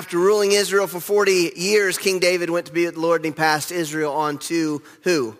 After ruling Israel for 40 years, King David went to be with the Lord, and he passed Israel on to who?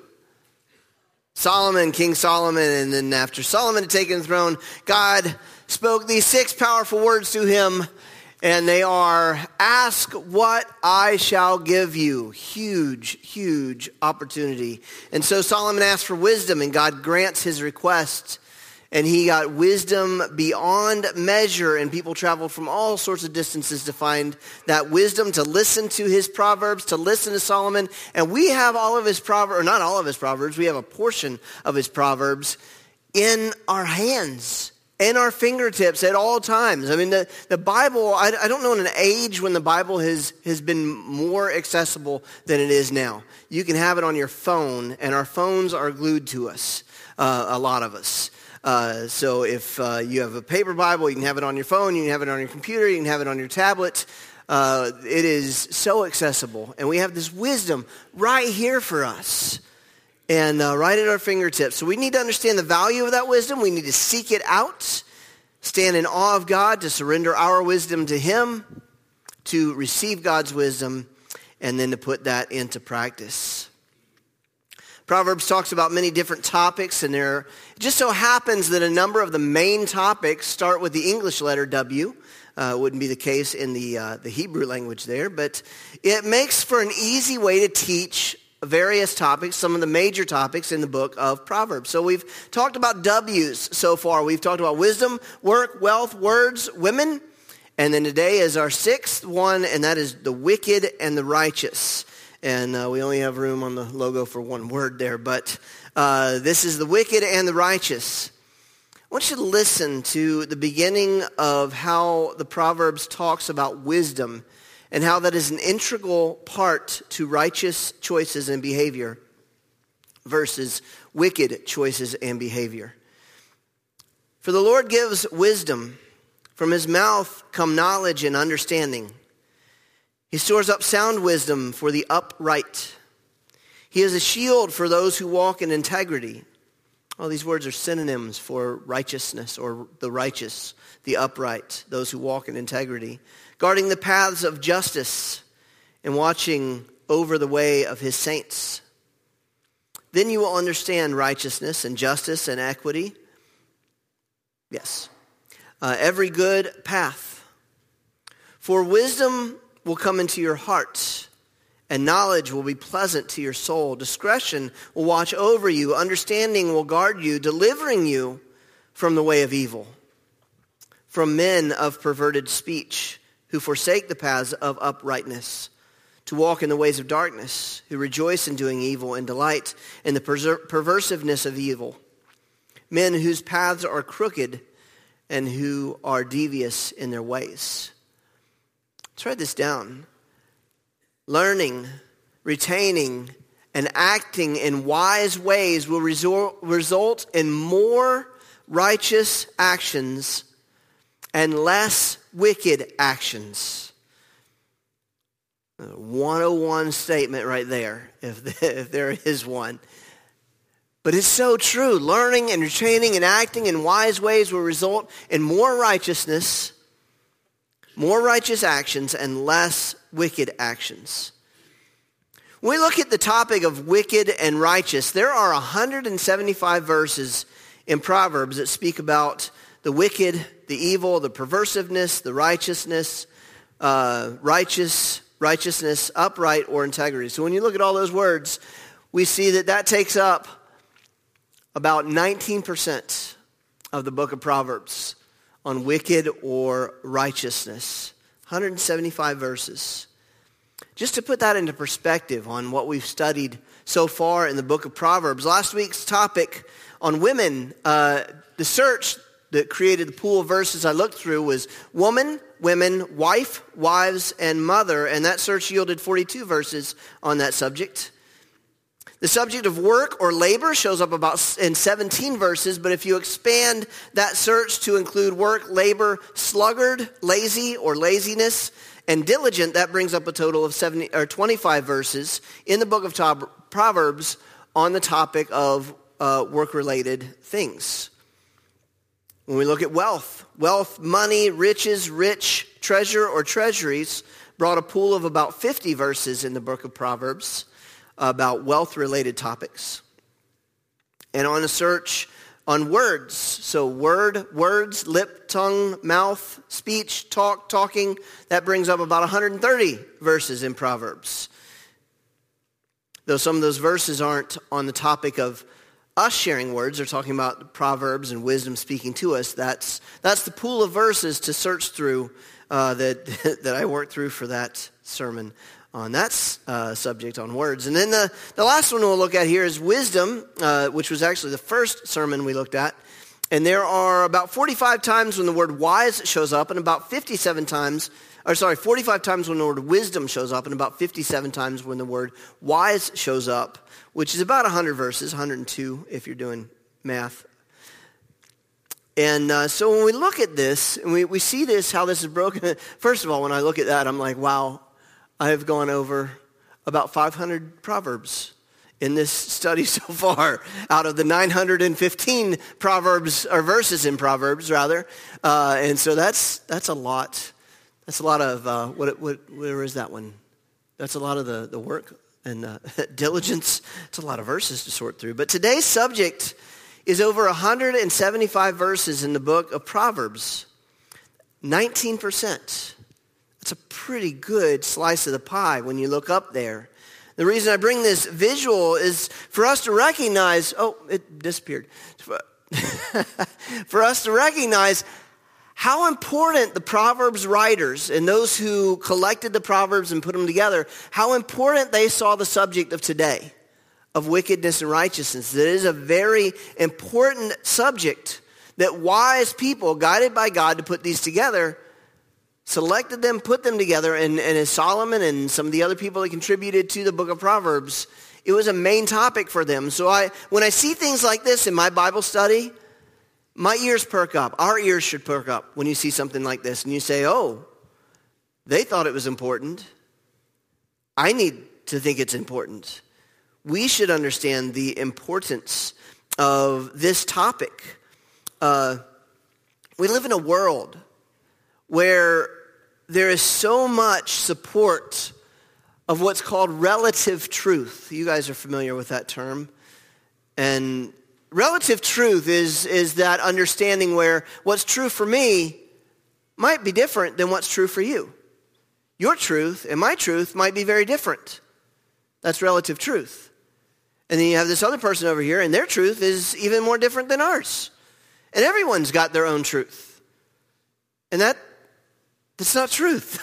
Solomon, King Solomon. And then after Solomon had taken the throne, God spoke these 6 powerful words to him, and they are, ask what I shall give you. Huge, huge opportunity. And so Solomon asked for wisdom, and God grants his request. And he got wisdom beyond measure, and people traveled from all sorts of distances to find that wisdom, to listen to his Proverbs, to listen to Solomon. And we have all of his Proverbs, or not all of his Proverbs, we have a portion of his Proverbs in our hands, in our fingertips at all times. I mean, the Bible, I don't know in an age when the Bible has been more accessible than it is now. You can have it on your phone, and our phones are glued to us, a lot of us. So if you have a paper Bible, you can have it on your phone, you can have it on your computer, you can have it on your tablet. It is so accessible. And we have this wisdom right here for us and right at our fingertips. So we need to understand the value of that wisdom. We need to seek it out, stand in awe of God, to surrender our wisdom to Him, to receive God's wisdom, and then to put that into practice. Proverbs talks about many different topics, and it just so happens that a number of the main topics start with the English letter W. Wouldn't be the case in the Hebrew language there, but it makes for an easy way to teach various topics, some of the major topics in the book of Proverbs. So we've talked about W's so far. We've talked about wisdom, work, wealth, words, women, and then today is our 6th one, and that is the wicked and the righteous. And we only have room on the logo for one word there, but this is the wicked and the righteous. I want you to listen to the beginning of how the Proverbs talks about wisdom and how that is an integral part to righteous choices and behavior versus wicked choices and behavior. For the Lord gives wisdom. From his mouth come knowledge and understanding. He stores up sound wisdom for the upright. He is a shield for those who walk in integrity. All these words are synonyms for righteousness or the righteous, the upright, those who walk in integrity. Guarding the paths of justice and watching over the way of his saints. Then you will understand righteousness and justice and equity. Yes. Every good path. For wisdom will come into your heart, and knowledge will be pleasant to your soul. Discretion will watch over you. Understanding will guard you, delivering you from the way of evil, from men of perverted speech, who forsake the paths of uprightness, to walk in the ways of darkness, who rejoice in doing evil and delight in the perversiveness of evil, men whose paths are crooked and who are devious in their ways. Let's write this down. Learning, retaining, and acting in wise ways will result in more righteous actions and less wicked actions. 101 statement right there, if there is one. But it's so true. Learning and retaining and acting in wise ways will result in more righteousness, more righteous actions, and less wicked actions. When we look at the topic of wicked and righteous, there are 175 verses in Proverbs that speak about the wicked, the evil, the perversiveness, the righteousness, righteousness, upright, or integrity. So when you look at all those words, we see that takes up about 19% of the book of Proverbs on wicked or righteousness. 175 verses. Just to put that into perspective on what we've studied so far in the book of Proverbs, last week's topic on women, the search that created the pool of verses I looked through was woman, women, wife, wives, and mother, and that search yielded 42 verses on that subject. The subject of work or labor shows up in 17 verses, but if you expand that search to include work, labor, sluggard, lazy, or laziness, and diligent, that brings up a total of 25 verses in the book of Proverbs on the topic of work-related things. When we look at wealth, money, riches, rich treasure or treasuries brought a pool of about 50 verses in the book of Proverbs about wealth-related topics. And on a search on words, so words, lip, tongue, mouth, speech, talking, that brings up about 130 verses in Proverbs. Though some of those verses aren't on the topic of us sharing words, they're talking about Proverbs and wisdom speaking to us. That's the pool of verses to search through that I worked through for that sermon on that subject on words. And then the last one we'll look at here is wisdom, which was actually the first sermon we looked at. And there are about 45 times when the word wise shows up, and about 45 times when the word wisdom shows up, and about 57 times when the word wise shows up, which is about 100 verses, 102 if you're doing math. And so when we look at this, and we see this, how this is broken, first of all, when I look at that, I'm like, wow, I have gone over about 500 Proverbs in this study so far, out of the 915 Proverbs, or verses in Proverbs, rather. And so that's a lot. That's a lot of, where is that one? That's a lot of the work and diligence. It's a lot of verses to sort through. But today's subject is over 175 verses in the book of Proverbs. 19%. That's a pretty good slice of the pie when you look up there. The reason I bring this visual is for us to recognize, it disappeared. For us to recognize how important the Proverbs writers and those who collected the Proverbs and put them together, how important they saw the subject of today, of wickedness and righteousness. That is a very important subject that wise people, guided by God to put these together, selected them, put them together, and as Solomon and some of the other people that contributed to the book of Proverbs, it was a main topic for them. So when I see things like this in my Bible study, my ears perk up. Our ears should perk up when you see something like this. And you say, oh, they thought it was important. I need to think it's important. We should understand the importance of this topic. We live in a world where there is so much support of what's called relative truth. You guys are familiar with that term. And relative truth is that understanding where what's true for me might be different than what's true for you. Your truth and my truth might be very different. That's relative truth. And then you have this other person over here, and their truth is even more different than ours. And everyone's got their own truth. And that's not truth.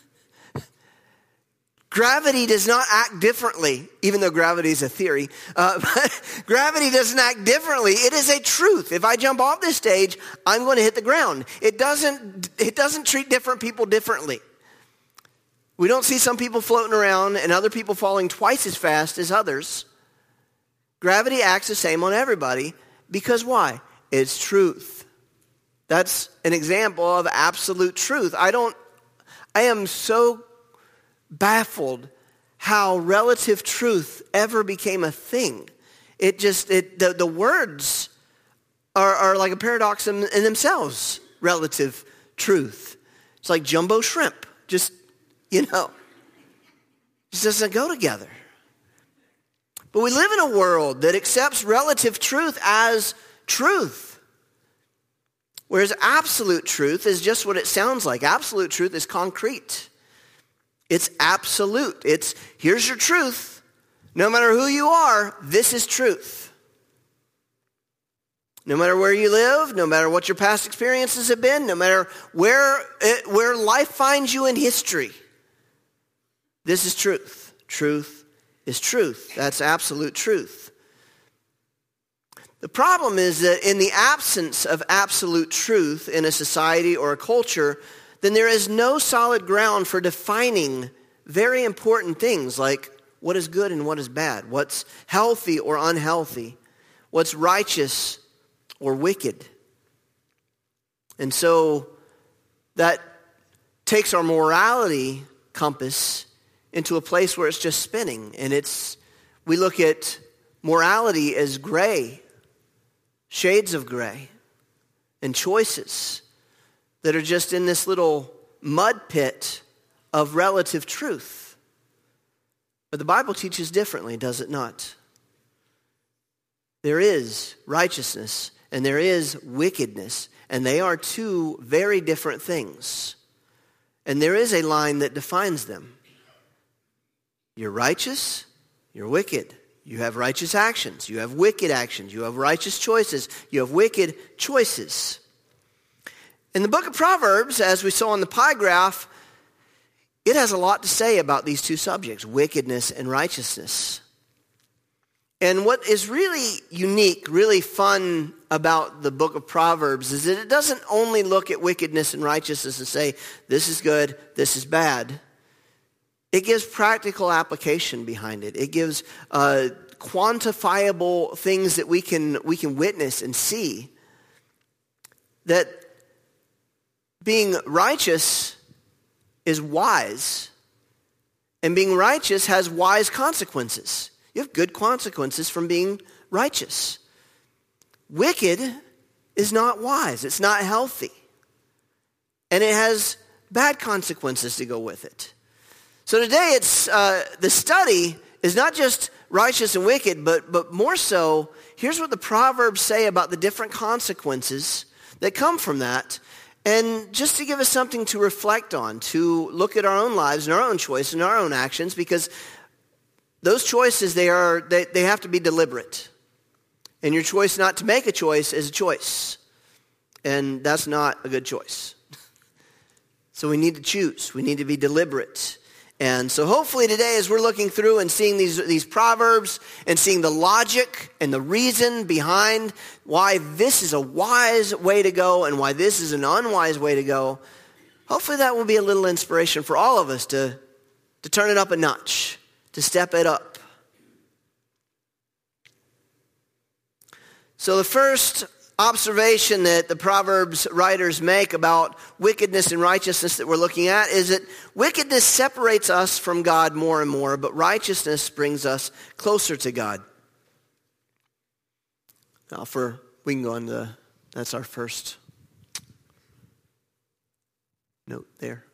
Gravity does not act differently, even though gravity is a theory. But gravity doesn't act differently. It is a truth. If I jump off this stage, I'm going to hit the ground. It doesn't treat different people differently. We don't see some people floating around and other people falling twice as fast as others. Gravity acts the same on everybody because why? It's truth. That's an example of absolute truth. I am so baffled how relative truth ever became a thing. The words are like a paradox in themselves, relative truth. It's like jumbo shrimp. Just doesn't go together. But we live in a world that accepts relative truth as truth. Whereas absolute truth is just what it sounds like. Absolute truth is concrete. It's absolute. It's, here's your truth. No matter who you are, this is truth. No matter where you live, no matter what your past experiences have been, no matter where life finds you in history, this is truth. Truth is truth. That's absolute truth. The problem is that in the absence of absolute truth in a society or a culture, then there is no solid ground for defining very important things like what is good and what is bad, what's healthy or unhealthy, what's righteous or wicked. And so that takes our morality compass into a place where it's just spinning. And we look at morality as gray, shades of gray, and choices that are just in this little mud pit of relative truth. But the Bible teaches differently, does it not? There is righteousness and there is wickedness, and they are two very different things. And there is a line that defines them. You're righteous, you're wicked. You have righteous actions, you have wicked actions, you have righteous choices, you have wicked choices. In the book of Proverbs, as we saw in the pie graph, it has a lot to say about these two subjects, wickedness and righteousness. And what is really unique, really fun about the book of Proverbs is that it doesn't only look at wickedness and righteousness and say, this is good, this is bad. It gives practical application behind it. It gives quantifiable things that we can witness and see. That being righteous is wise, and being righteous has wise consequences. You have good consequences from being righteous. Wicked is not wise. It's not healthy. And it has bad consequences to go with it. So today it's the study is not just righteous and wicked, but more so, here's what the Proverbs say about the different consequences that come from that. And just to give us something to reflect on, to look at our own lives and our own choice and our own actions, because those choices, they have to be deliberate. And your choice not to make a choice is a choice. And that's not a good choice. So we need to choose. We need to be deliberate. And so hopefully today, as we're looking through and seeing these Proverbs and seeing the logic and the reason behind why this is a wise way to go and why this is an unwise way to go, hopefully that will be a little inspiration for all of us to turn it up a notch, to step it up. So the first observation that the Proverbs writers make about wickedness and righteousness that we're looking at is that wickedness separates us from God more and more, but righteousness brings us closer to God. Now we can go on to, that's our first note there.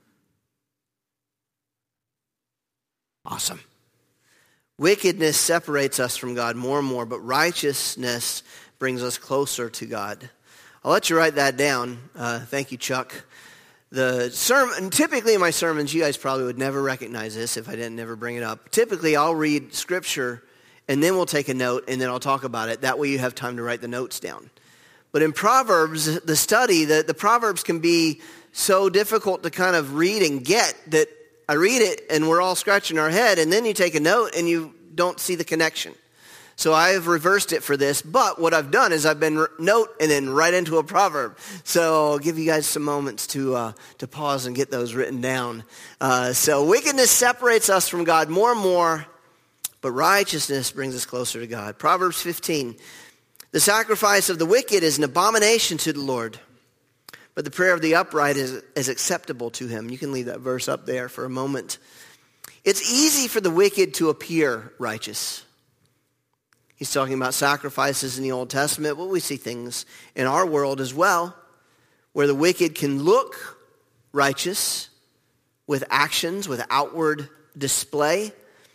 Awesome. Wickedness separates us from God more and more, but righteousness brings us closer to God. I'll let you write that down. Thank you, Chuck. The sermon, typically in my sermons, you guys probably would never recognize this if I didn't never bring it up. Typically, I'll read scripture, and then we'll take a note, and then I'll talk about it. That way you have time to write the notes down. But in Proverbs, the study, the Proverbs can be so difficult to kind of read and get that I read it, and we're all scratching our head, and then you take a note, and you don't see the connection. So I've reversed it for this, but what I've done is I've been note and then right into a proverb. So I'll give you guys some moments to pause and get those written down. So wickedness separates us from God more and more, but righteousness brings us closer to God. Proverbs 15, the sacrifice of the wicked is an abomination to the Lord, but the prayer of the upright is acceptable to him. You can leave that verse up there for a moment. It's easy for the wicked to appear righteous. He's talking about sacrifices in the Old Testament, but we see things in our world as well, where the wicked can look righteous with actions, with outward display.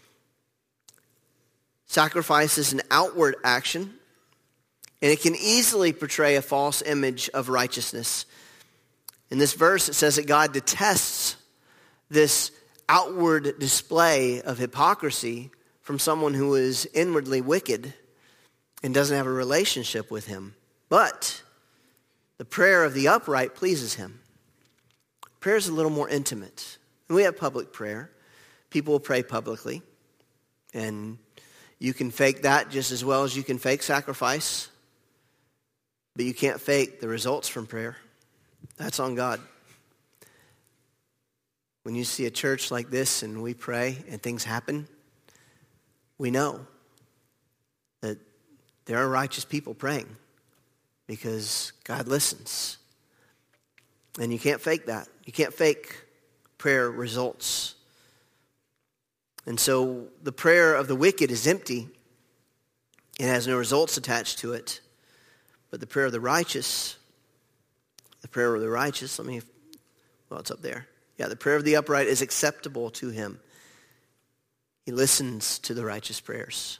Sacrifice is an outward action, and it can easily portray a false image of righteousness. In this verse, it says that God detests this outward display of hypocrisy from someone who is inwardly wicked and doesn't have a relationship with him. But the prayer of the upright pleases him. Prayer is a little more intimate. And we have public prayer. People will pray publicly. And you can fake that just as well as you can fake sacrifice. But you can't fake the results from prayer. That's on God. When you see a church like this and we pray and things happen, we know that there are righteous people praying because God listens. And you can't fake that. You can't fake prayer results. And so the prayer of the wicked is empty. It has no results attached to it. But the prayer of the righteous, Well, it's up there. Yeah, the prayer of the upright is acceptable to him. He listens to the righteous prayers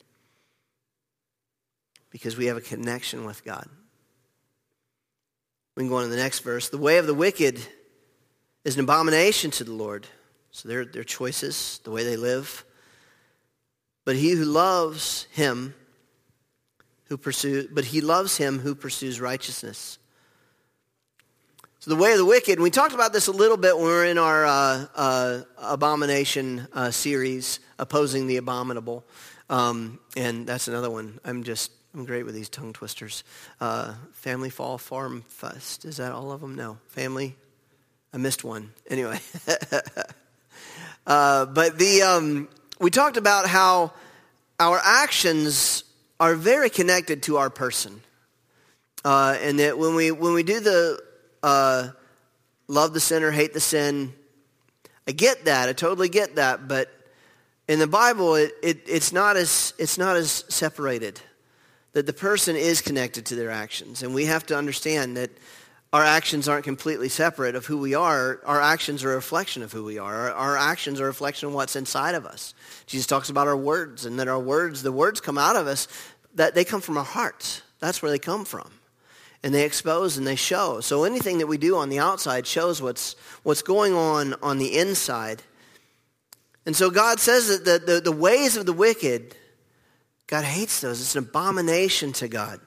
because we have a connection with God. We can go on to the next verse. The way of the wicked is an abomination to the Lord. So their choices, the way they live. But he loves him who pursues righteousness. So the way of the wicked, and we talked about this a little bit when we were in our abomination series, Opposing the Abominable. And that's another one. I'm great with these tongue twisters. Family Fall Farm Fest. Is that all of them? No. Family? I missed one. Anyway. But we talked about how our actions are very connected to our person. And that when we do the love the sinner, hate the sin, I get that. I totally get that. But in the Bible, it's not as separated. That the person is connected to their actions. And we have to understand that our actions aren't completely separate of who we are. Our actions are a reflection of who we are. Our actions are a reflection of what's inside of us. Jesus talks about our words, and that the words come out of us, that they come from our hearts. That's where they come from. And they expose and they show. So anything that we do on the outside shows what's going on the inside. And so God says that the ways of the wicked, God hates those. It's an abomination to God.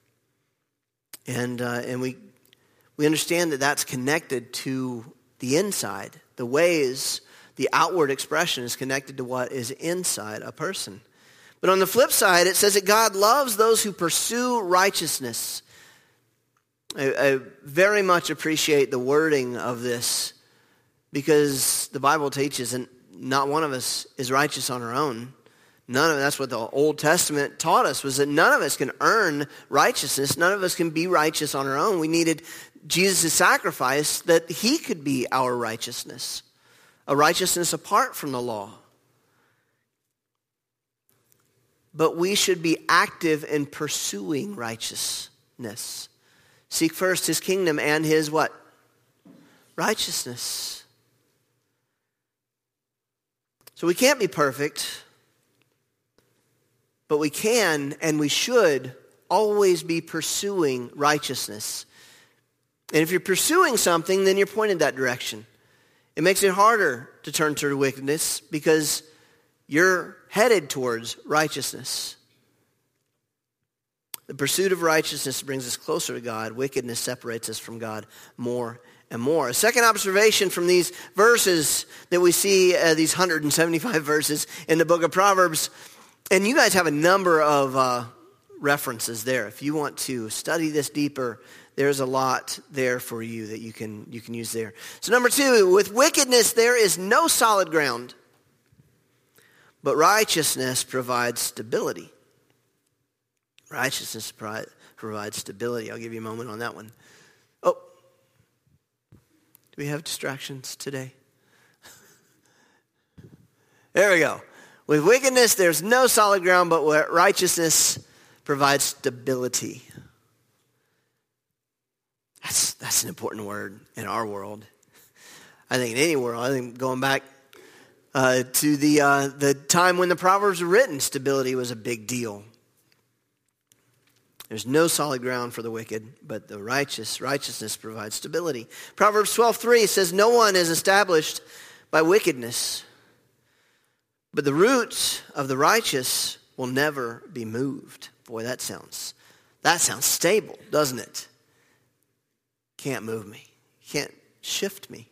And we understand that that's connected to the inside. The ways, the outward expression is connected to what is inside a person. But on the flip side, it says that God loves those who pursue righteousness. I very much appreciate the wording of this because the Bible teaches that not one of us is righteous on our own. That's what the Old Testament taught us, was that none of us can earn righteousness. None of us can be righteous on our own. We needed Jesus' sacrifice that he could be our righteousness, a righteousness apart from the law. But we should be active in pursuing righteousness. Seek first his kingdom and his what? Righteousness. So we can't be perfect, but we can and we should always be pursuing righteousness. And if you're pursuing something, then you're pointed that direction. It makes it harder to turn to wickedness because you're headed towards righteousness. The pursuit of righteousness brings us closer to God. Wickedness separates us from God more and more. A second observation from these verses that we see, these 175 verses in the book of Proverbs, and you guys have a number of references there. If you want to study this deeper, there's a lot there for you that you can use there. So number 2, with wickedness there is no solid ground, but righteousness provides stability. Righteousness provides stability. I'll give you a moment on that one. Oh, do we have distractions today? There we go. With wickedness, there's no solid ground, but where righteousness provides stability. That's an important word in our world. I think in any world. I think going back to the time when the Proverbs were written, stability was a big deal. There's no solid ground for the wicked, but the righteousness provides stability. Proverbs 12:3 says, "No one is established by wickedness, but the roots of the righteous will never be moved." Boy, that sounds stable, doesn't it? Can't move me. Can't shift me.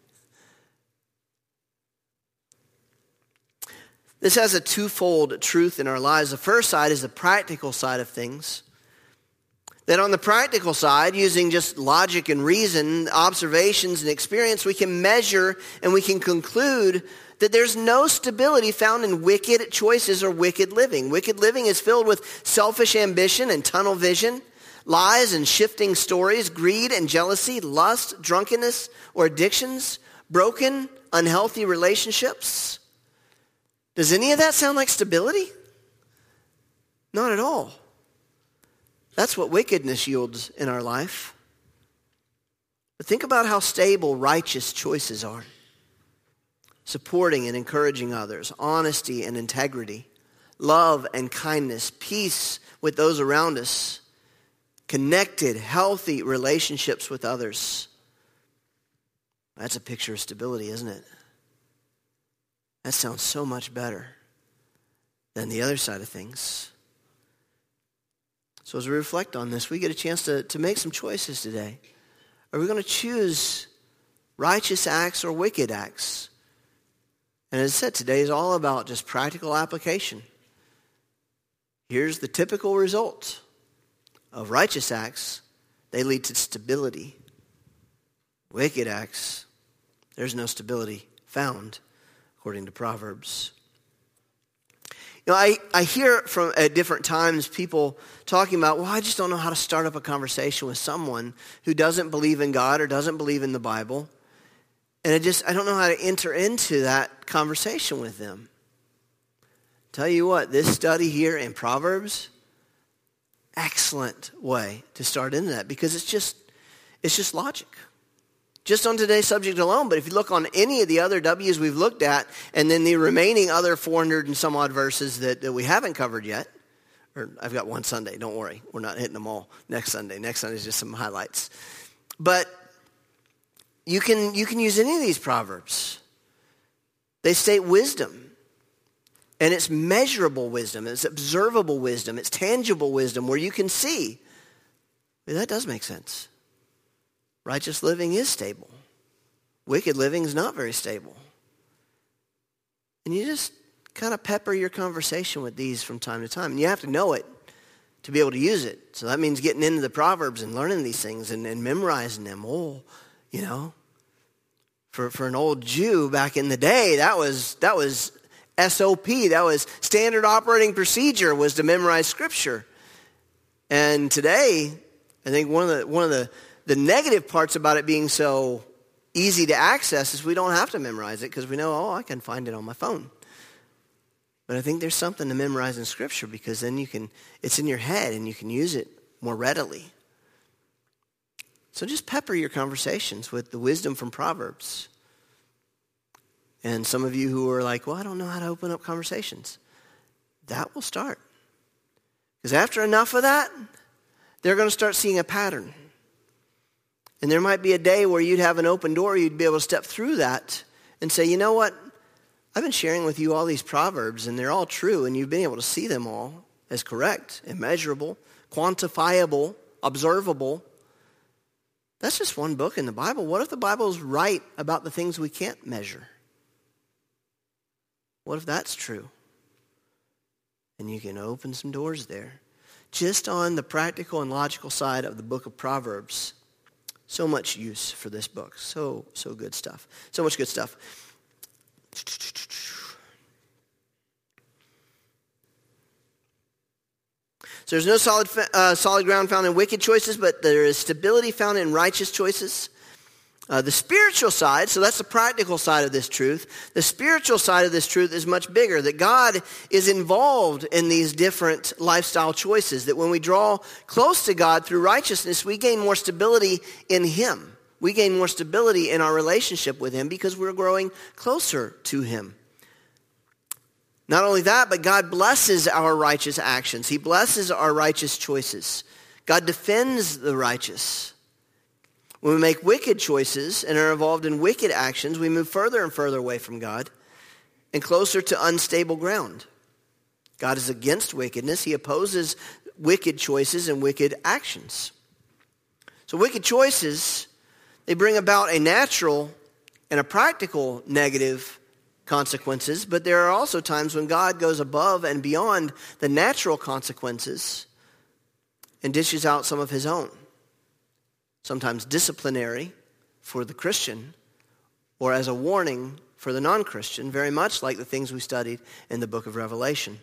This has a twofold truth in our lives. The first side is the practical side of things. That on the practical side, using just logic and reason, observations and experience, we can measure and we can conclude that there's no stability found in wicked choices or wicked living. Wicked living is filled with selfish ambition and tunnel vision, lies and shifting stories, greed and jealousy, lust, drunkenness or addictions, broken, unhealthy relationships. Does any of that sound like stability? Not at all. That's what wickedness yields in our life. But think about how stable righteous choices are. Supporting and encouraging others, honesty and integrity, love and kindness, peace with those around us, connected, healthy relationships with others. That's a picture of stability, isn't it? That sounds so much better than the other side of things. So as we reflect on this, we get a chance to make some choices today. Are we going to choose righteous acts or wicked acts? And as I said, today is all about just practical application. Here's the typical result of righteous acts. They lead to stability. Wicked acts, there's no stability found, according to Proverbs. You know, I hear from at different times people talking about, well, I just don't know how to start up a conversation with someone who doesn't believe in God or doesn't believe in the Bible. And I don't know how to enter into that conversation with them. Tell you what, this study here in Proverbs, excellent way to start into that, because it's just logic. Just on today's subject alone, but if you look on any of the other W's we've looked at, and then the remaining other 400 and some odd verses that we haven't covered yet, or I've got one Sunday, don't worry, we're not hitting them all next Sunday. Next Sunday is just some highlights. But you can use any of these Proverbs. They state wisdom. And it's measurable wisdom, it's observable wisdom, it's tangible wisdom where you can see. Well, that does make sense. Righteous living is stable. Wicked living is not very stable. And you just kind of pepper your conversation with these from time to time. And you have to know it to be able to use it. So that means getting into the Proverbs and learning these things and memorizing them. Oh, you know, for an old Jew back in the day, that was SOP. That was standard operating procedure, was to memorize Scripture. And today, I think one of the negative parts about it being so easy to access is we don't have to memorize it because we know, I can find it on my phone. But I think there's something to memorizing Scripture, because then it's in your head and you can use it more readily. So just pepper your conversations with the wisdom from Proverbs. And some of you who are like, well, I don't know how to open up conversations. That will start. Because after enough of that, they're going to start seeing a pattern. And there might be a day where you'd have an open door, you'd be able to step through that and say, you know what? I've been sharing with you all these Proverbs, and they're all true, and you've been able to see them all as correct, immeasurable, quantifiable, observable. That's just one book in the Bible. What if the Bible is right about the things we can't measure? What if that's true? And you can open some doors there. Just on the practical and logical side of the book of Proverbs, so much use for this book. So good stuff. So much good stuff. So there's no solid ground found in wicked choices, but there is stability found in righteous choices. The spiritual side, so that's the practical side of this truth. The spiritual side of this truth is much bigger, that God is involved in these different lifestyle choices, that when we draw close to God through righteousness, we gain more stability in Him. We gain more stability in our relationship with Him because we're growing closer to Him. Not only that, but God blesses our righteous actions. He blesses our righteous choices. God defends the righteous. When we make wicked choices and are involved in wicked actions, we move further and further away from God and closer to unstable ground. God is against wickedness. He opposes wicked choices and wicked actions. So wicked choices, they bring about a natural and a practical negative consequences, but there are also times when God goes above and beyond the natural consequences and dishes out some of His own. Sometimes disciplinary for the Christian, or as a warning for the non-Christian, very much like the things we studied in the book of Revelation.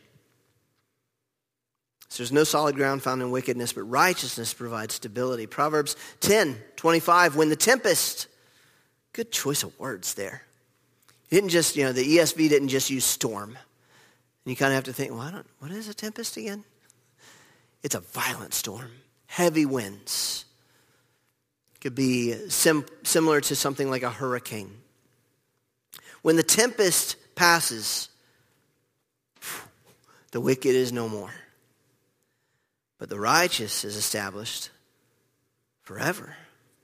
So there's no solid ground found in wickedness, but righteousness provides stability. Proverbs 10:25, when the tempest, good choice of words there. It didn't just, the ESV didn't just use storm. And you kind of have to think, what is a tempest again? It's a violent storm, heavy winds. could be similar to something like a hurricane. When the tempest passes, the wicked is no more, but the righteous is established forever.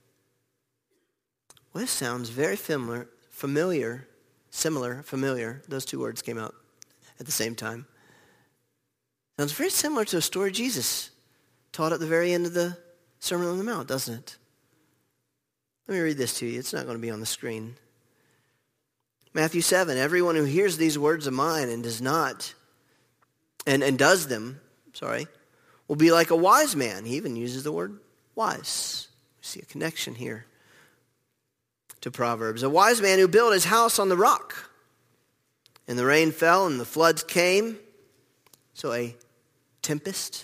Well, this sounds very familiar. Those two words came out at the same time. Sounds very similar to a story Jesus taught at the very end of the Sermon on the Mount, doesn't it? Let me read this to you. It's not going to be on the screen. Matthew 7, everyone who hears these words of mine and does not, and does them, will be like a wise man. He even uses the word wise. We see a connection here to Proverbs. A wise man who built his house on the rock. And the rain fell and the floods came. So a tempest.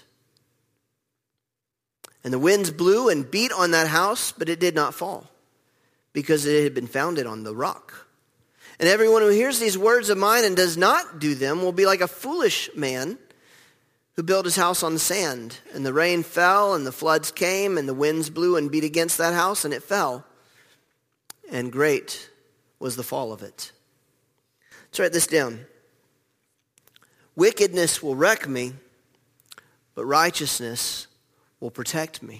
And the winds blew and beat on that house, but it did not fall, because it had been founded on the rock. And everyone who hears these words of mine and does not do them will be like a foolish man who built his house on the sand. And the rain fell and the floods came and the winds blew and beat against that house and it fell. And great was the fall of it. Let's write this down. Wickedness will wreck me, but righteousness will protect me.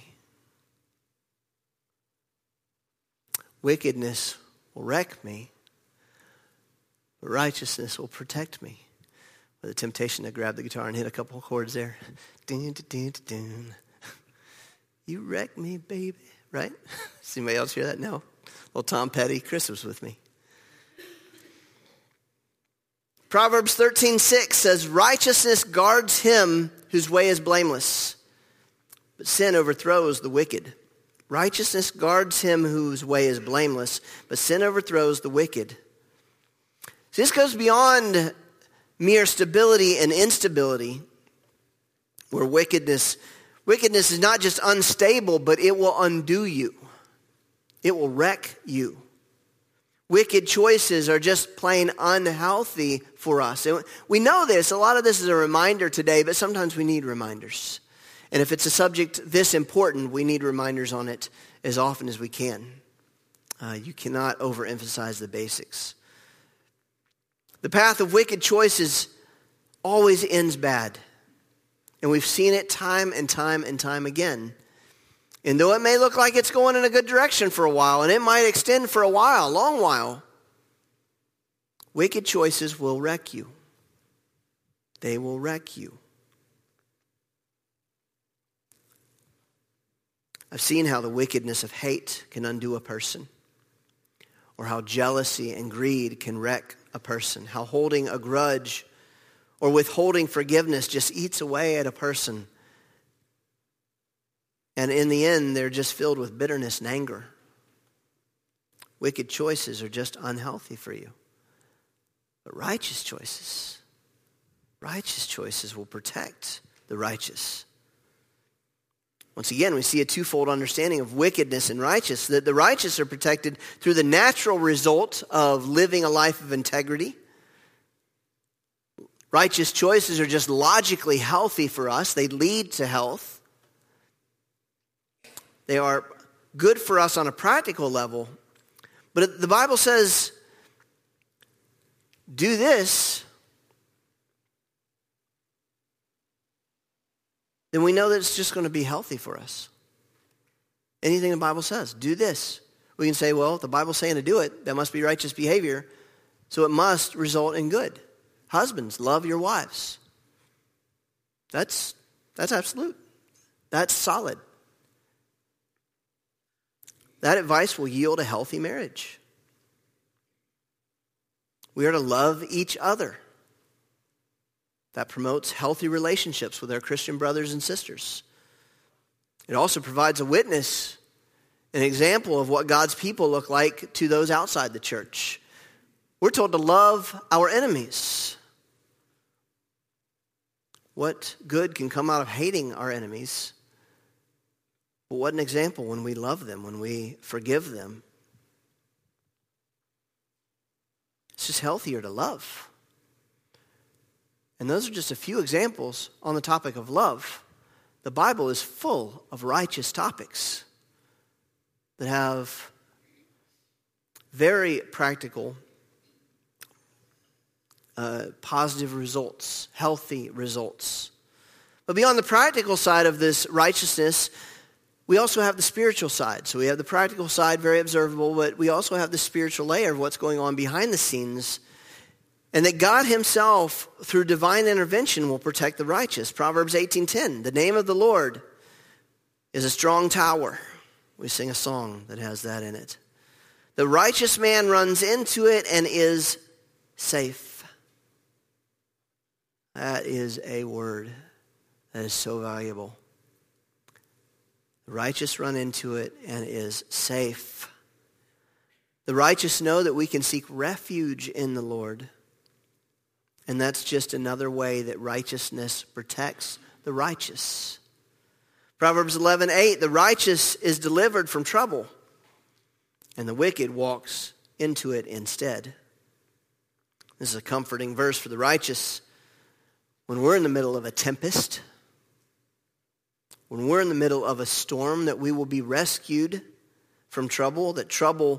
Wickedness will wreck me, but righteousness will protect me. With a temptation to grab the guitar and hit a couple of chords there. Dun, dun, dun, dun, dun. You wreck me, baby. Right? Does anybody else hear that? No. Little Tom Petty. Chris was with me. Proverbs 13:6 says, righteousness guards him whose way is blameless, but sin overthrows the wicked. Righteousness guards him whose way is blameless, but sin overthrows the wicked. So this goes beyond mere stability and instability, where wickedness is not just unstable, but it will undo you. It will wreck you. Wicked choices are just plain unhealthy for us. And we know this. A lot of this is a reminder today, but sometimes we need reminders. And if it's a subject this important, we need reminders on it as often as we can. You cannot overemphasize the basics. The path of wicked choices always ends bad. And we've seen it time and time and time again. And though it may look like it's going in a good direction for a while, and it might extend for a while, a long while, wicked choices will wreck you. They will wreck you. I've seen how the wickedness of hate can undo a person, or how jealousy and greed can wreck a person, how holding a grudge or withholding forgiveness just eats away at a person. And in the end, they're just filled with bitterness and anger. Wicked choices are just unhealthy for you. But righteous choices will protect the righteous. Once again, we see a twofold understanding of wickedness and righteous, that the righteous are protected through the natural result of living a life of integrity. Righteous choices are just logically healthy for us. They lead to health. They are good for us on a practical level. But the Bible says, do this, then we know that it's just going to be healthy for us. Anything the Bible says, do this. We can say, well, if the Bible's saying to do it, that must be righteous behavior, so it must result in good. Husbands, love your wives. That's absolute. That's solid. That advice will yield a healthy marriage. We are to love each other. That promotes healthy relationships with our Christian brothers and sisters. It also provides a witness, an example of what God's people look like to those outside the church. We're told to love our enemies. What good can come out of hating our enemies? But what an example when we love them, when we forgive them. It's just healthier to love. And those are just a few examples on the topic of love. The Bible is full of righteous topics. that have very practical, positive results, healthy results. But beyond the practical side of this righteousness, we also have the spiritual side. So we have the practical side, very observable, but we also have the spiritual layer of what's going on behind the scenes. And that God himself, through divine intervention, will protect the righteous. Proverbs 18:10, the name of the Lord is a strong tower. We sing a song that has that in it. The righteous man runs into it and is safe. That is a word that is so valuable. The righteous run into it and is safe. The righteous know that we can seek refuge in the Lord. And that's just another way that righteousness protects the righteous. Proverbs 11:8, the righteous is delivered from trouble, and the wicked walks into it instead. This is a comforting verse for the righteous. When we're in the middle of a tempest, when we're in the middle of a storm, that we will be rescued from trouble, that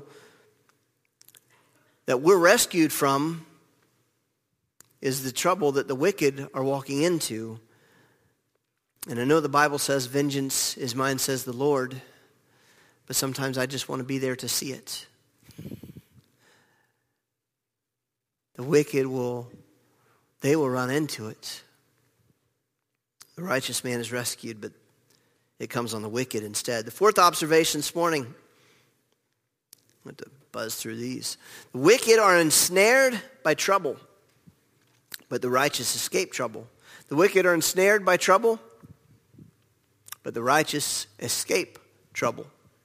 we're rescued from is the trouble that the wicked are walking into. And I know the Bible says, vengeance is mine, says the Lord. But sometimes I just want to be there to see it. The wicked will run into it. The righteous man is rescued, but it comes on the wicked instead. The fourth observation this morning, I'm going to buzz through these. The wicked are ensnared by trouble, but the righteous escape trouble. The wicked are ensnared by trouble, but the righteous escape trouble.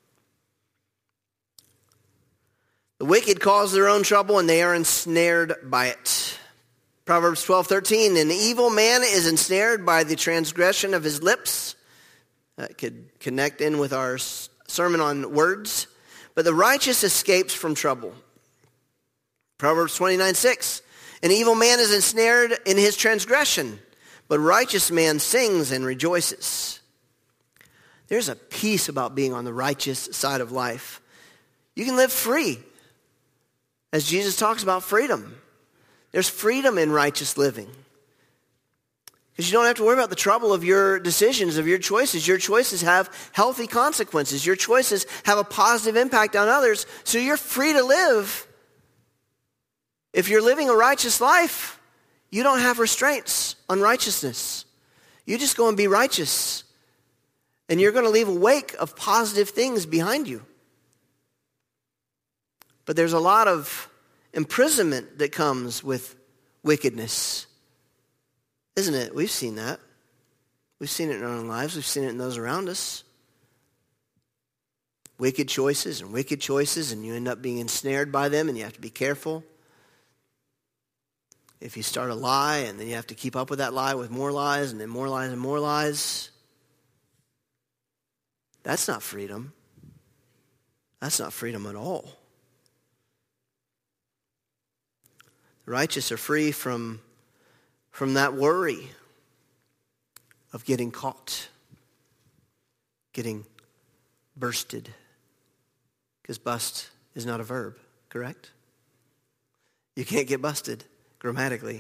The wicked cause their own trouble, and they are ensnared by it. Proverbs 12:13, an evil man is ensnared by the transgression of his lips. That could connect in with our sermon on words. But the righteous escapes from trouble. Proverbs 29:6, an evil man is ensnared in his transgression, but a righteous man sings and rejoices. There's a peace about being on the righteous side of life. You can live free, as Jesus talks about freedom. There's freedom in righteous living. Because you don't have to worry about the trouble of your decisions, of your choices. Your choices have healthy consequences. Your choices have a positive impact on others. So you're free to live. If you're living a righteous life, you don't have restraints on righteousness. You just go and be righteous. And you're going to leave a wake of positive things behind you. But there's a lot of imprisonment that comes with wickedness. Isn't it? We've seen that. We've seen it in our own lives. We've seen it in those around us. Wicked choices, and you end up being ensnared by them, and you have to be careful. If you start a lie, and then you have to keep up with that lie with more lies, and then more lies and more lies. That's not freedom. That's not freedom at all. The righteous are free from that worry of getting caught, getting bursted. Because bust is not a verb, correct? You can't get busted grammatically.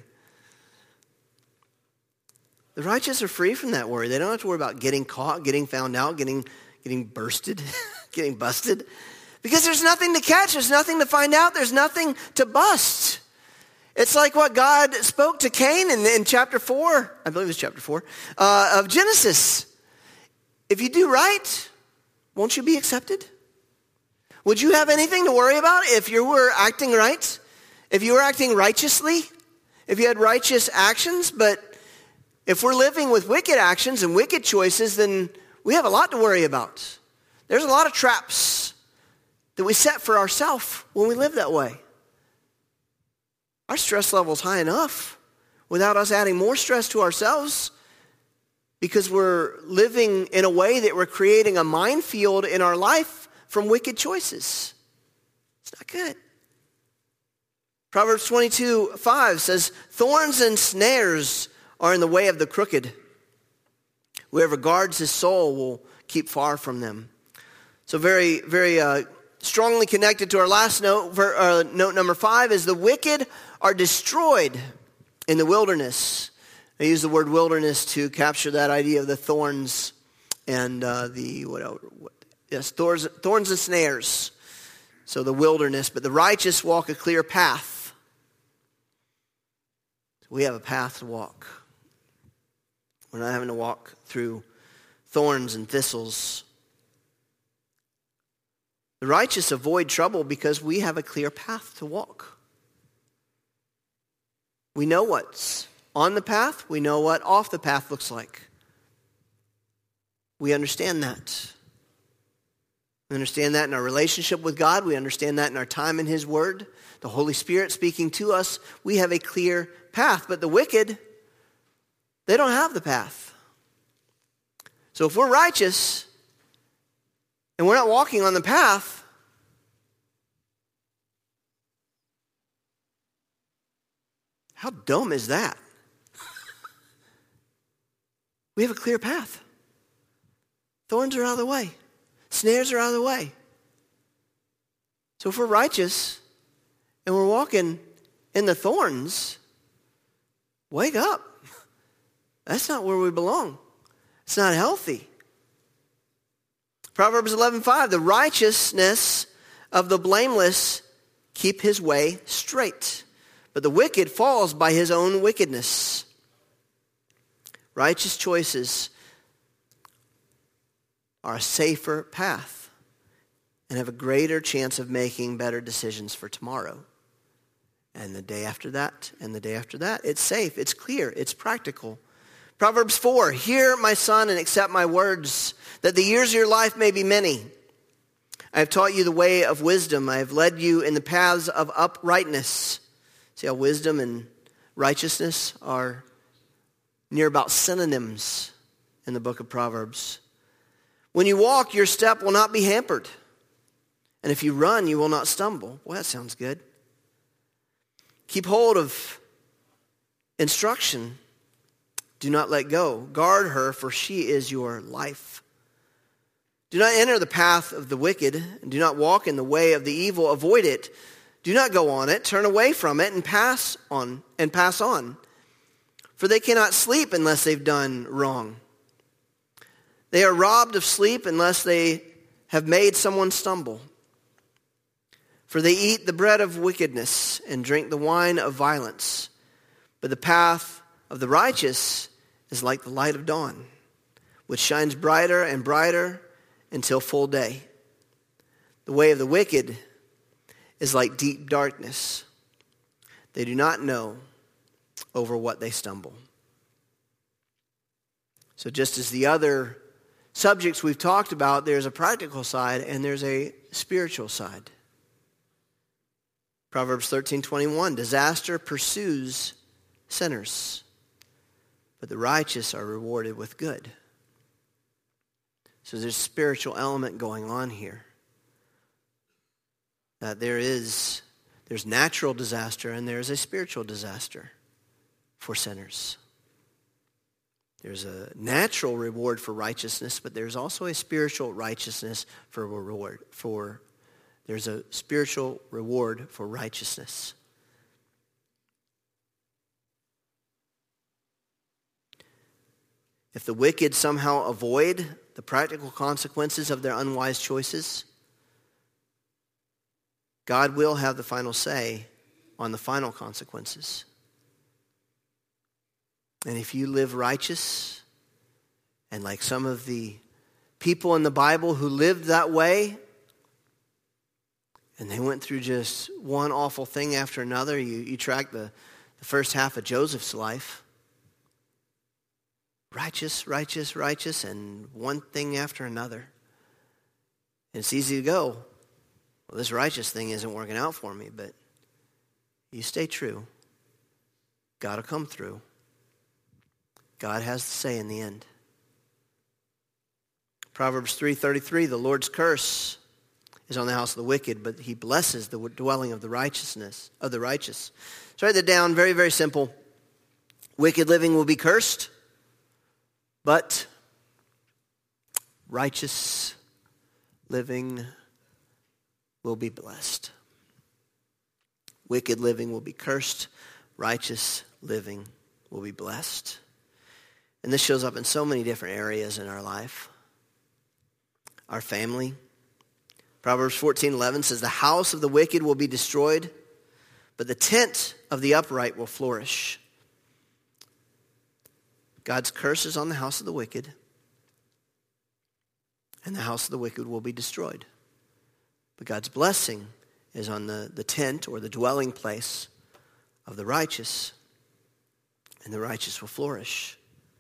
The righteous are free from that worry. They don't have to worry about getting caught, getting found out, getting bursted, getting busted. Because there's nothing to catch. There's nothing to find out. There's nothing to bust. It's like what God spoke to Cain in chapter 4, I believe it's chapter 4, of Genesis. If you do right, won't you be accepted? Would you have anything to worry about if you were acting right? If you were acting righteously? If you had righteous actions? But if we're living with wicked actions and wicked choices, then we have a lot to worry about. There's a lot of traps that we set for ourselves when we live that way. Our stress level is high enough without us adding more stress to ourselves because we're living in a way that we're creating a minefield in our life from wicked choices. It's not good. Proverbs 22:5 says, thorns and snares are in the way of the crooked. Whoever guards his soul will keep far from them. So very, very strongly connected to our last note, note number 5, is the wicked are destroyed in the wilderness. I use the word wilderness to capture that idea of the thorns and thorns and snares. So the wilderness, but the righteous walk a clear path. We have a path to walk. We're not having to walk through thorns and thistles. The righteous avoid trouble because we have a clear path to walk. We know what's on the path. We know what off the path looks like. We understand that. We understand that in our relationship with God. We understand that in our time in His Word. The Holy Spirit speaking to us. We have a clear path. But the wicked, they don't have the path. So if we're righteous and we're not walking on the path, how dumb is that? We have a clear path. Thorns are out of the way. Snares are out of the way. So if we're righteous and we're walking in the thorns, wake up. That's not where we belong. It's not healthy. Proverbs 11:5, the righteousness of the blameless keep his way straight, but the wicked falls by his own wickedness. Righteous choices are a safer path and have a greater chance of making better decisions for tomorrow. And the day after that, and the day after that, it's safe, it's clear, it's practical. Proverbs 4, hear my son and accept my words, that the years of your life may be many. I have taught you the way of wisdom. I have led you in the paths of uprightness. See how wisdom and righteousness are near about synonyms in the book of Proverbs. When you walk, your step will not be hampered. And if you run, you will not stumble. Well, that sounds good. Keep hold of instruction. Do not let go. Guard her, for she is your life. Do not enter the path of the wicked, and do not walk in the way of the evil. Avoid it. Do not go on it. Turn away from it and pass on. For they cannot sleep unless they've done wrong. They are robbed of sleep unless they have made someone stumble. For they eat the bread of wickedness and drink the wine of violence. But the path of the righteous is like the light of dawn, which shines brighter and brighter until full day. The way of the wicked is like deep darkness. They do not know over what they stumble. So just as the other subjects we've talked about, there's a practical side and there's a spiritual side. Proverbs 13:21, disaster pursues sinners, but the righteous are rewarded with good. So there's a spiritual element going on here. That there's natural disaster and there's a spiritual disaster for sinners. There's a natural reward for righteousness, but there's also a spiritual righteousness for reward. There's a spiritual reward for righteousness. If the wicked somehow avoid the practical consequences of their unwise choices, God will have the final say on the final consequences. And if you live righteous, and like some of the people in the Bible who lived that way, and they went through just one awful thing after another, you track the first half of Joseph's life. Righteous, righteous, righteous, and one thing after another. And it's easy to go, well, this righteous thing isn't working out for me, but you stay true. God will come through. God has the say in the end. Proverbs 3:33, the Lord's curse is on the house of the wicked, but he blesses the dwelling of the righteous. So write that down, very, very simple. Wicked living will be cursed, but righteous living will be blessed. Wicked living will be cursed. Righteous living will be blessed. And this shows up in so many different areas in our life. Our family. Proverbs 14:11 says, the house of the wicked will be destroyed, but the tent of the upright will flourish. God's curse is on the house of the wicked, and the house of the wicked will be destroyed. But God's blessing is on the tent or the dwelling place of the righteous, and the righteous will flourish.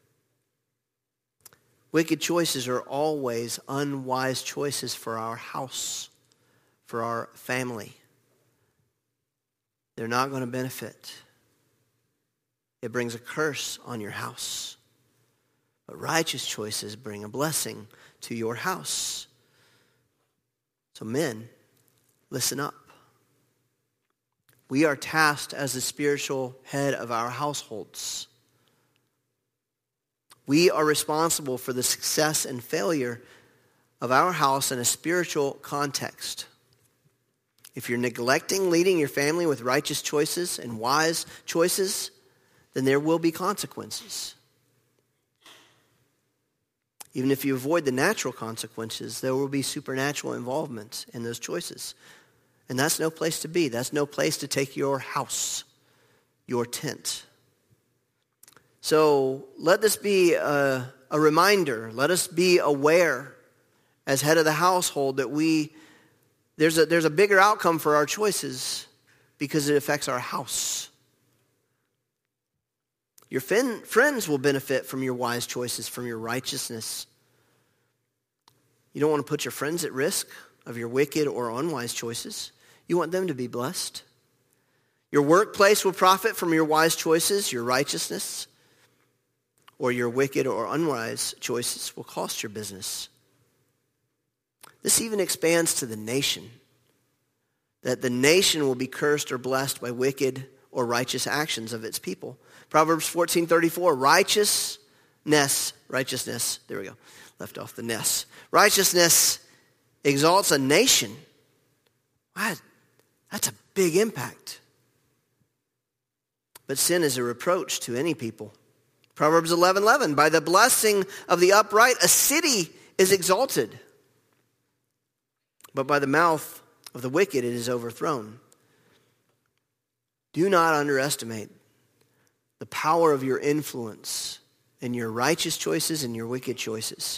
Wicked choices are always unwise choices for our house, for our family. They're not going to benefit. It brings a curse on your house. But righteous choices bring a blessing to your house. So men, listen up. We are tasked as the spiritual head of our households. We are responsible for the success and failure of our house in a spiritual context. If you're neglecting leading your family with righteous choices and wise choices, then there will be consequences. Even if you avoid the natural consequences, there will be supernatural involvement in those choices. And that's no place to be. That's no place to take your house, your tent. So let this be a reminder. Let us be aware as head of the household that there's a bigger outcome for our choices because it affects our house. Your friends will benefit from your wise choices, from your righteousness. You don't want to put your friends at risk of your wicked or unwise choices. You want them to be blessed. Your workplace will profit from your wise choices, your righteousness, or your wicked or unwise choices will cost your business. This even expands to the nation, that the nation will be cursed or blessed by wicked or righteous actions of its people. Proverbs 14:34, righteousness, there we go, left off the ness. Righteousness exalts a nation. Wow, that's a big impact. But sin is a reproach to any people. Proverbs 11:11, by the blessing of the upright, a city is exalted. But by the mouth of the wicked, it is overthrown. Do not underestimate the power of your influence in your righteous choices and your wicked choices.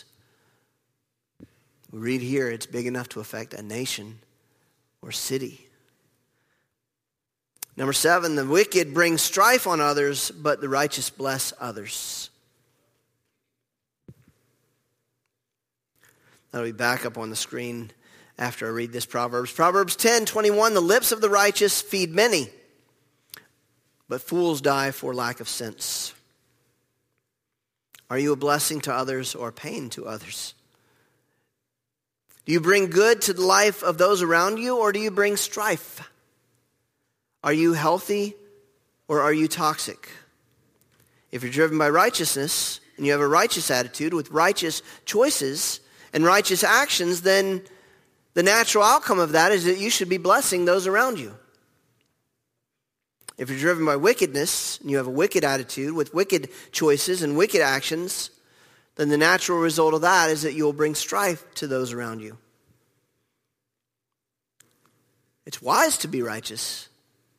We read here, it's big enough to affect a nation or city. Number 7, the wicked bring strife on others, but the righteous bless others. That'll be back up on the screen after I read this Proverbs. Proverbs 10:21, the lips of the righteous feed many, but fools die for lack of sense. Are you a blessing to others or pain to others? Do you bring good to the life of those around you, or do you bring strife? Are you healthy or are you toxic? If you're driven by righteousness and you have a righteous attitude with righteous choices and righteous actions, then the natural outcome of that is that you should be blessing those around you. If you're driven by wickedness and you have a wicked attitude with wicked choices and wicked actions, then the natural result of that is that you will bring strife to those around you. It's wise to be righteous.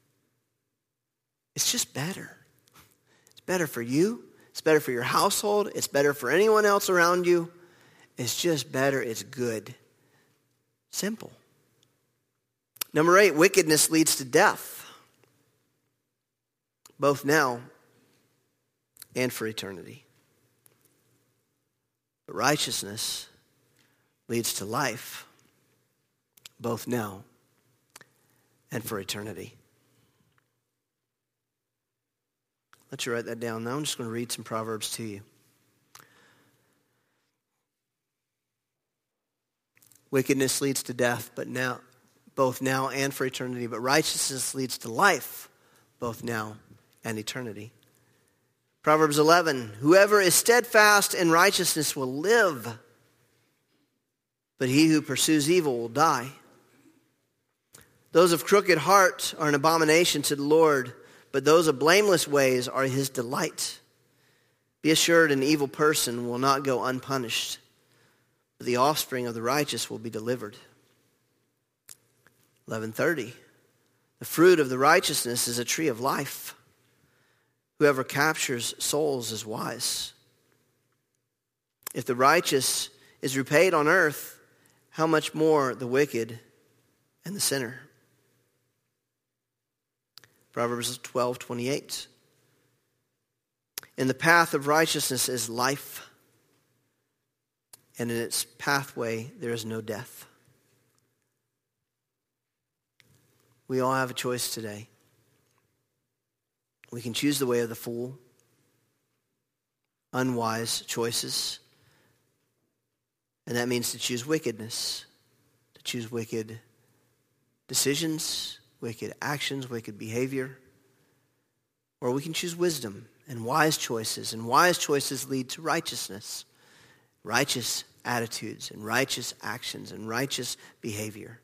It's just better. It's better for you. It's better for your household. It's better for anyone else around you. It's just better. It's good. Simple. Number 8, wickedness leads to death, both now and for eternity. But righteousness leads to life, both now and for eternity. Let you write that down. Now I'm just going to read some Proverbs to you. Wickedness leads to death, but now, both now and for eternity. But righteousness leads to life, both now and eternity. Proverbs 11, whoever is steadfast in righteousness will live. but he who pursues evil will die. Those of crooked heart are an abomination to the Lord, but those of blameless ways are his delight. Be assured, an evil person will not go unpunished, but the offspring of the righteous will be delivered. 11:30. The fruit of the righteousness is a tree of life. Whoever captures souls is wise. If the righteous is repaid on earth, how much more the wicked and the sinner? Proverbs 12:28. In the path of righteousness is life, and in its pathway there is no death. We all have a choice today. We can choose the way of the fool, unwise choices, and that means to choose wickedness, to choose wicked decisions, wicked actions, wicked behavior. Or we can choose wisdom and wise choices lead to righteousness, righteous attitudes and righteous actions and righteous behavior.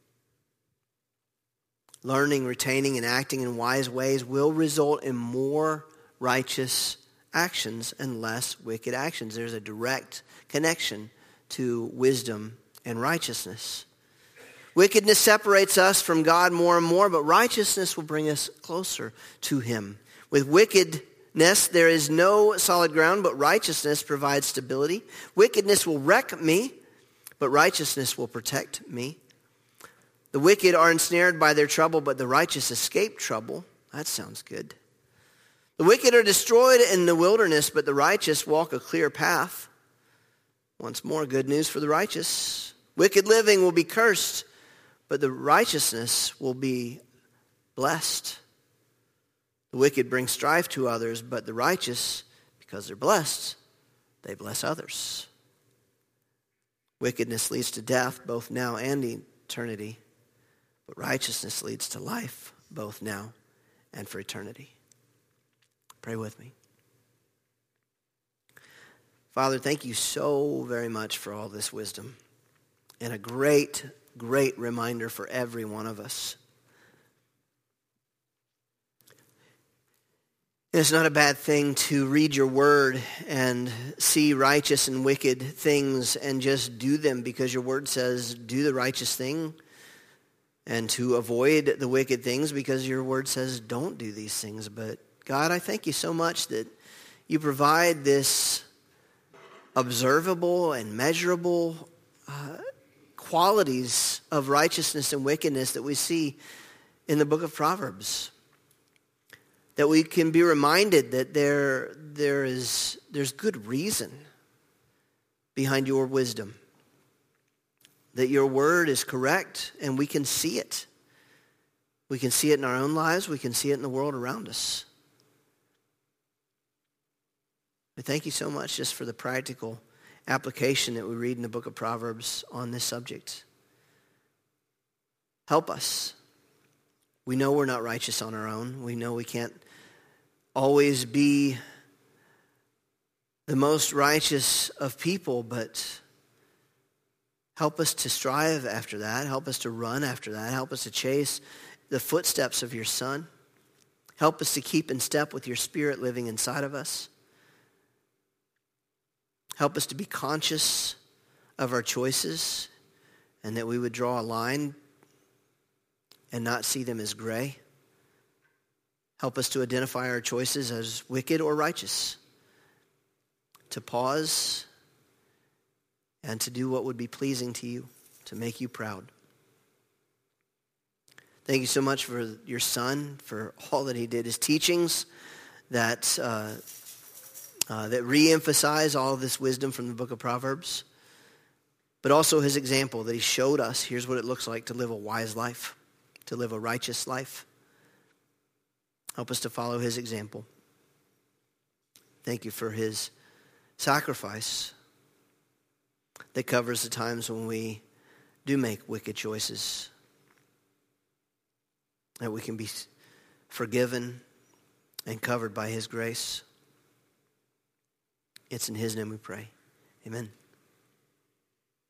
Learning, retaining, and acting in wise ways will result in more righteous actions and less wicked actions. There's a direct connection to wisdom and righteousness. Wickedness separates us from God more and more, but righteousness will bring us closer to him. With wickedness, there is no solid ground, but righteousness provides stability. Wickedness will wreck me, but righteousness will protect me. The wicked are ensnared by their trouble, but the righteous escape trouble. That sounds good. The wicked are destroyed in the wilderness, but the righteous walk a clear path. Once more, good news for the righteous. Wicked living will be cursed, but the righteousness will be blessed. The wicked bring strife to others, but the righteous, because they're blessed, they bless others. Wickedness leads to death, both now and eternity. But righteousness leads to life, both now and for eternity. Pray with me. Father, thank you so very much for all this wisdom and a great, great reminder for every one of us. It's not a bad thing to read your word and see righteous and wicked things and just do them because your word says do the righteous thing, and to avoid the wicked things because your word says don't do these things. But God, I thank you so much that you provide this observable and measurable qualities of righteousness and wickedness that we see in the book of Proverbs. That we can be reminded that there's good reason behind your wisdom. That your word is correct and we can see it. We can see it in our own lives. We can see it in the world around us. I thank you so much just for the practical application that we read in the book of Proverbs on this subject. Help us. We know we're not righteous on our own. We know we can't always be the most righteous of people, but help us to strive after that. Help us to run after that. Help us to chase the footsteps of your Son. Help us to keep in step with your Spirit living inside of us. Help us to be conscious of our choices and that we would draw a line and not see them as gray. Help us to identify our choices as wicked or righteous. To pause and to do what would be pleasing to you, to make you proud. Thank you so much for your Son, for all that he did, his teachings that re-emphasize all of this wisdom from the book of Proverbs, but also his example that he showed us. Here's what it looks like to live a wise life, to live a righteous life. Help us to follow his example. Thank you for his sacrifice that covers the times when we do make wicked choices, that we can be forgiven and covered by his grace. It's in his name we pray. Amen.